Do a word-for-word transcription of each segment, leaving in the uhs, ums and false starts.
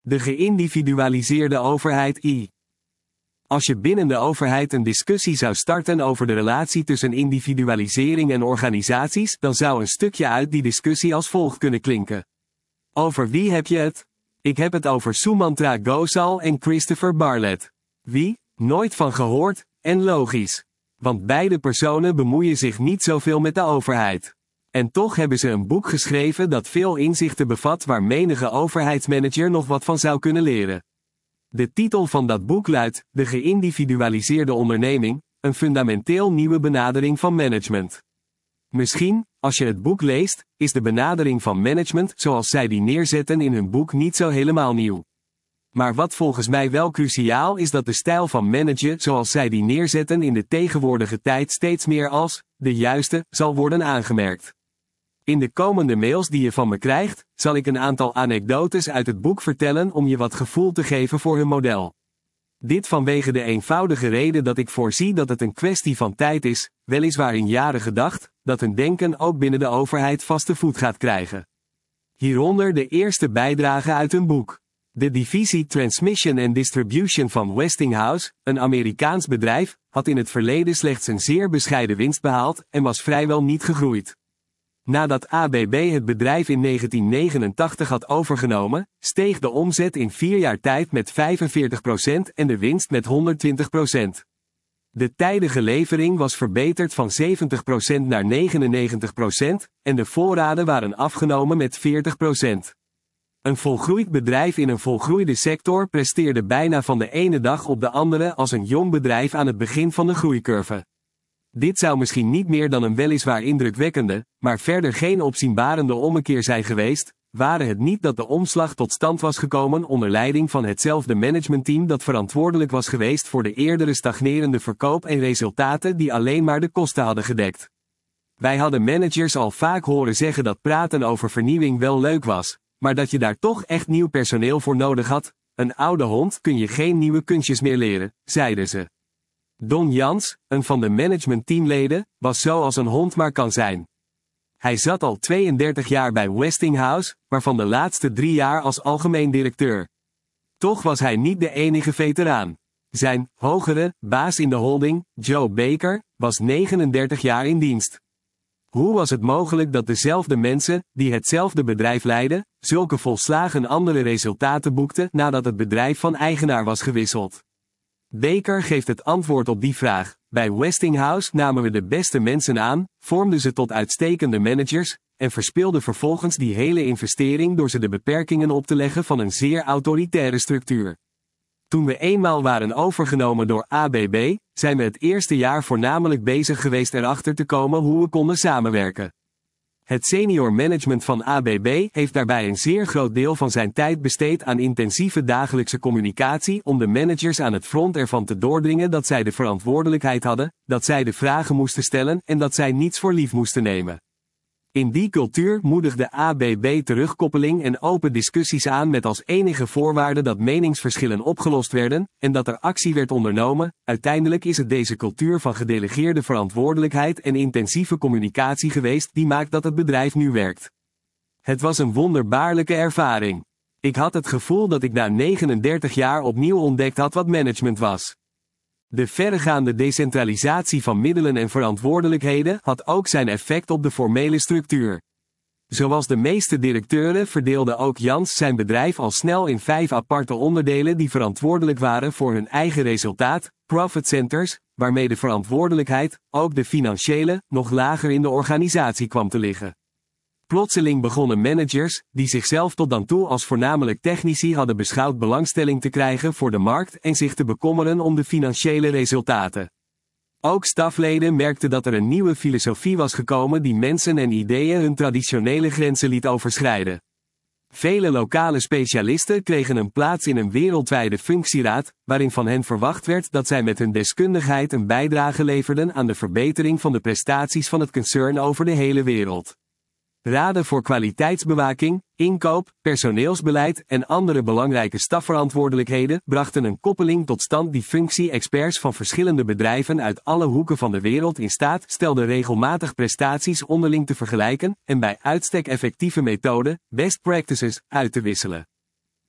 De geïndividualiseerde overheid I. Als je binnen de overheid een discussie zou starten over de relatie tussen individualisering en organisaties, dan zou een stukje uit die discussie als volgt kunnen klinken. Over wie heb je het? Ik heb het over Sumantra Ghosal en Christopher Bartlett. Wie? Nooit van gehoord, en logisch. Want beide personen bemoeien zich niet zoveel met de overheid. En toch hebben ze een boek geschreven dat veel inzichten bevat waar menige overheidsmanager nog wat van zou kunnen leren. De titel van dat boek luidt, De geïndividualiseerde onderneming, een fundamenteel nieuwe benadering van management. Misschien, als je het boek leest, is de benadering van management zoals zij die neerzetten in hun boek niet zo helemaal nieuw. Maar wat volgens mij wel cruciaal is dat de stijl van managen zoals zij die neerzetten in de tegenwoordige tijd steeds meer als de juiste zal worden aangemerkt. In de komende mails die je van me krijgt, zal ik een aantal anekdotes uit het boek vertellen om je wat gevoel te geven voor hun model. Dit vanwege de eenvoudige reden dat ik voorzie dat het een kwestie van tijd is, weliswaar in jaren gedacht, dat hun denken ook binnen de overheid vaste voet gaat krijgen. Hieronder de eerste bijdrage uit hun boek. De divisie Transmission and Distribution van Westinghouse, een Amerikaans bedrijf, had in het verleden slechts een zeer bescheiden winst behaald en was vrijwel niet gegroeid. Nadat A B B het bedrijf in negentien negenentachtig had overgenomen, steeg de omzet in vier jaar tijd met vijfenveertig procent en de winst met honderdtwintig procent. De tijdige levering was verbeterd van zeventig procent naar negenennegentig procent, en de voorraden waren afgenomen met veertig procent. Een volgroeid bedrijf in een volgroeide sector presteerde bijna van de ene dag op de andere als een jong bedrijf aan het begin van de groeicurve. Dit zou misschien niet meer dan een weliswaar indrukwekkende, maar verder geen opzienbarende ommekeer zijn geweest, ware het niet dat de omslag tot stand was gekomen onder leiding van hetzelfde managementteam dat verantwoordelijk was geweest voor de eerdere stagnerende verkoop en resultaten die alleen maar de kosten hadden gedekt. Wij hadden managers al vaak horen zeggen dat praten over vernieuwing wel leuk was, maar dat je daar toch echt nieuw personeel voor nodig had. Een oude hond kun je geen nieuwe kunstjes meer leren, zeiden ze. Don Jans, een van de managementteamleden, was zo als een hond maar kan zijn. Hij zat al tweeëndertig jaar bij Westinghouse, waarvan de laatste drie jaar als algemeen directeur. Toch was hij niet de enige veteraan. Zijn hogere baas in de holding, Joe Baker, was negenendertig jaar in dienst. Hoe was het mogelijk dat dezelfde mensen, die hetzelfde bedrijf leidden, zulke volslagen andere resultaten boekten nadat het bedrijf van eigenaar was gewisseld? Baker geeft het antwoord op die vraag. Bij Westinghouse namen we de beste mensen aan, vormden ze tot uitstekende managers, en verspilden vervolgens die hele investering door ze de beperkingen op te leggen van een zeer autoritaire structuur. Toen we eenmaal waren overgenomen door A B B, zijn we het eerste jaar voornamelijk bezig geweest erachter te komen hoe we konden samenwerken. Het senior management van A B B heeft daarbij een zeer groot deel van zijn tijd besteed aan intensieve dagelijkse communicatie om de managers aan het front ervan te doordringen dat zij de verantwoordelijkheid hadden, dat zij de vragen moesten stellen en dat zij niets voor lief moesten nemen. In die cultuur moedigde A B B terugkoppeling en open discussies aan met als enige voorwaarde dat meningsverschillen opgelost werden, en dat er actie werd ondernomen. Uiteindelijk is het deze cultuur van gedelegeerde verantwoordelijkheid en intensieve communicatie geweest die maakt dat het bedrijf nu werkt. Het was een wonderbaarlijke ervaring. Ik had het gevoel dat ik na negenendertig jaar opnieuw ontdekt had wat management was. De verregaande decentralisatie van middelen en verantwoordelijkheden had ook zijn effect op de formele structuur. Zoals de meeste directeuren verdeelde ook Jans zijn bedrijf al snel in vijf aparte onderdelen die verantwoordelijk waren voor hun eigen resultaat, profit centers, waarmee de verantwoordelijkheid, ook de financiële, nog lager in de organisatie kwam te liggen. Plotseling begonnen managers, die zichzelf tot dan toe als voornamelijk technici hadden beschouwd belangstelling te krijgen voor de markt en zich te bekommeren om de financiële resultaten. Ook stafleden merkten dat er een nieuwe filosofie was gekomen die mensen en ideeën hun traditionele grenzen liet overschrijden. Vele lokale specialisten kregen een plaats in een wereldwijde functieraad, waarin van hen verwacht werd dat zij met hun deskundigheid een bijdrage leverden aan de verbetering van de prestaties van het concern over de hele wereld. Raden voor kwaliteitsbewaking, inkoop, personeelsbeleid en andere belangrijke stafverantwoordelijkheden brachten een koppeling tot stand die functie-experts van verschillende bedrijven uit alle hoeken van de wereld in staat stelde regelmatig prestaties onderling te vergelijken en bij uitstek effectieve methoden, best practices, uit te wisselen.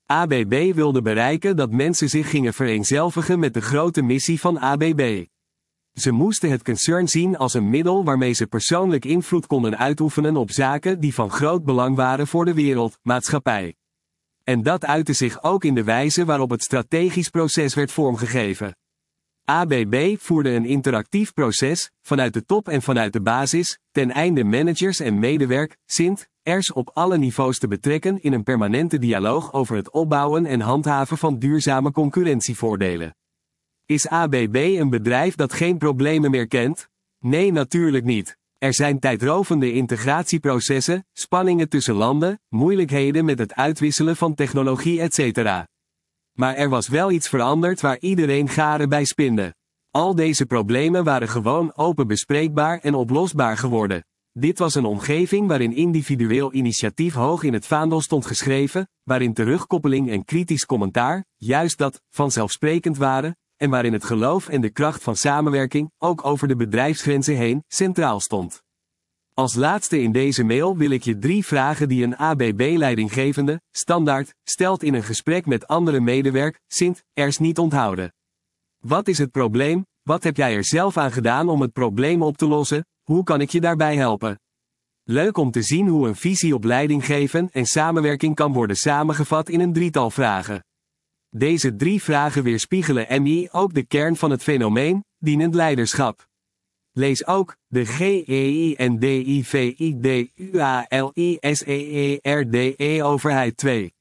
A B B wilde bereiken dat mensen zich gingen vereenzelvigen met de grote missie van A B B. Ze moesten het concern zien als een middel waarmee ze persoonlijk invloed konden uitoefenen op zaken die van groot belang waren voor de wereld, maatschappij. En dat uitte zich ook in de wijze waarop het strategisch proces werd vormgegeven. A B B voerde een interactief proces, vanuit de top en vanuit de basis, ten einde managers en medewerkers op alle niveaus te betrekken in een permanente dialoog over het opbouwen en handhaven van duurzame concurrentievoordelen. Is A B B een bedrijf dat geen problemen meer kent? Nee, natuurlijk niet. Er zijn tijdrovende integratieprocessen, spanningen tussen landen, moeilijkheden met het uitwisselen van technologie et cetera. Maar er was wel iets veranderd waar iedereen garen bij spinde. Al deze problemen waren gewoon open bespreekbaar en oplosbaar geworden. Dit was een omgeving waarin individueel initiatief hoog in het vaandel stond geschreven, waarin terugkoppeling en kritisch commentaar, juist dat, vanzelfsprekend waren, en waarin het geloof en de kracht van samenwerking, ook over de bedrijfsgrenzen heen, centraal stond. Als laatste in deze mail wil ik je drie vragen die een A B B-leidinggevende, standaard, stelt in een gesprek met andere medewerkers niet onthouden. Wat is het probleem? Wat heb jij er zelf aan gedaan om het probleem op te lossen? Hoe kan ik je daarbij helpen? Leuk om te zien hoe een visie op leidinggeven en samenwerking kan worden samengevat in een drietal vragen. Deze drie vragen weerspiegelen M I ook de kern van het fenomeen, dienend leiderschap. Lees ook, de G E I N D I V I D U A L I S E E R D E overheid twee.